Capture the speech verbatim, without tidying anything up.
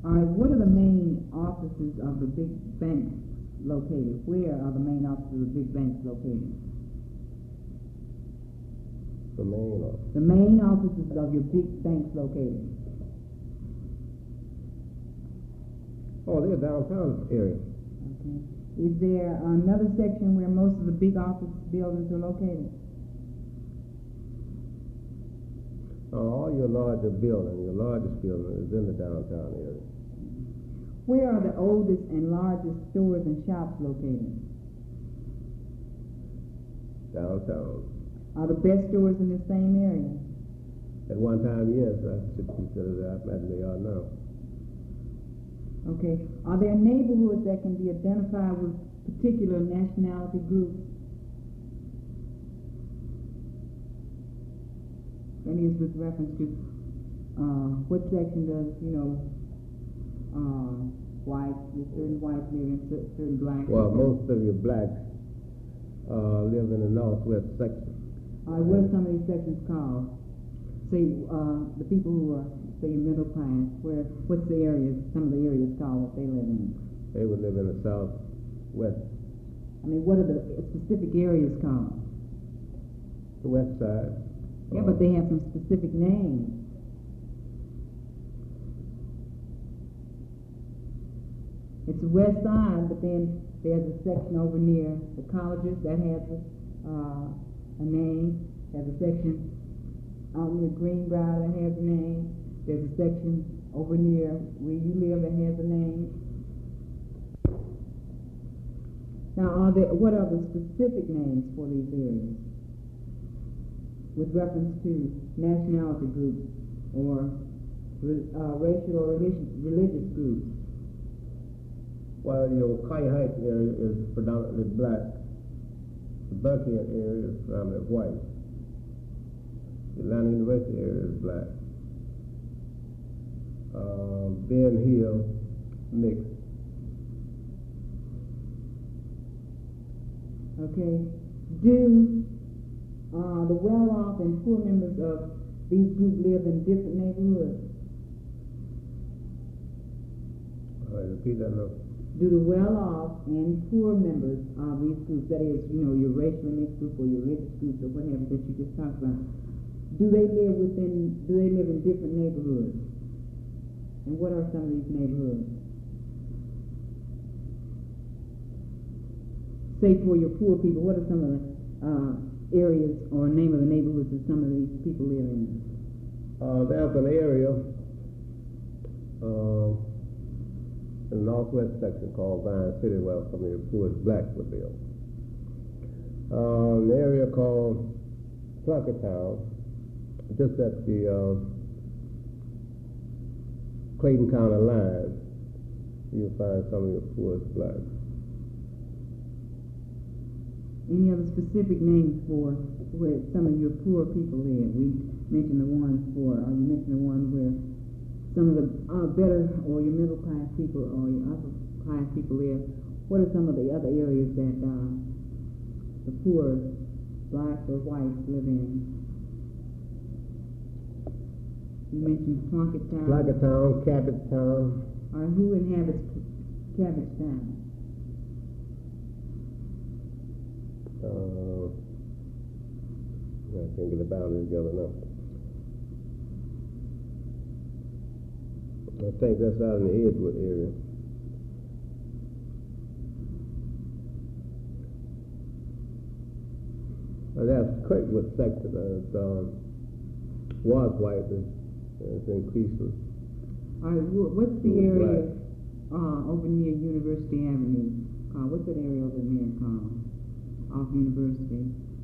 All right, what are the main offices of the big banks located? Where are the main offices of the big banks located? The main office. The main offices of your big banks located. Oh, they're downtown area. Okay. Is there another section where most of the big office buildings are located? Uh, all your larger building, your largest building is in the downtown area. Where are the oldest and largest stores and shops located? Downtown. Are the best stores in the same area? At one time, yes, I should consider that, and they are now. Okay. Are there neighborhoods that can be identified with particular nationality groups? That is with reference to uh, what section does, you know, uh, whites, certain whites live in, certain blacks? Well, most of your blacks uh, live in the northwest section. All right, what are some of these sections called? Say, uh, the people who are, say, middle class, where, what's the areas, some of the areas called that they live in? They would live in the southwest. I mean, what are the specific areas called? The west side. Yeah, uh, but they have some specific names. It's the west side, but then there's a section over near the colleges that has a, uh, a name. There's a section out near Greenbrier that has a name. There's a section over near where you live that has a name. Now, are there, what are the specific names for these areas with reference to nationality groups or uh, racial or religious, religious groups? Well, your Clay Heights area is predominantly black. The Buckhead area is predominantly white. The Atlanta University area is black. Uh, Ben Hill, mixed. Okay. Do uh, the well-off and poor members of these groups live in different neighborhoods? All right, repeat that now. Do the well-off and poor members of these groups, that is, you know, your racially mixed group or your religious groups or whatever that you just talked about, do they live within, do they live in different neighborhoods? And what are some of these neighborhoods? Say for your poor people, what are some of the uh, areas or name of the neighborhoods that some of these people live in? Uh, there's an area uh, in the northwest section called Vine City where some of your poorest blacks would live. Uh, an area called Plunkettown, just at the uh, Clayton County line, you'll find some of your poorest blacks. Any other specific names for where some of your poor people live? We mentioned the ones for, uh, you mentioned the ones where some of the uh, better or your middle class people or your upper class people live. What are some of the other areas that uh, the poor blacks or whites live in? You mentioned Plunkettown. Plunkettown, Cabottown. All right, who inhabits Cabottown? Uh, I can't get the boundary together now. I think that's out in the Edgewood area. And that's Kirkwood section that uh, was white, and it's increasing. All right, what's the area uh, over near University Avenue called? What's that area over there called? Off University?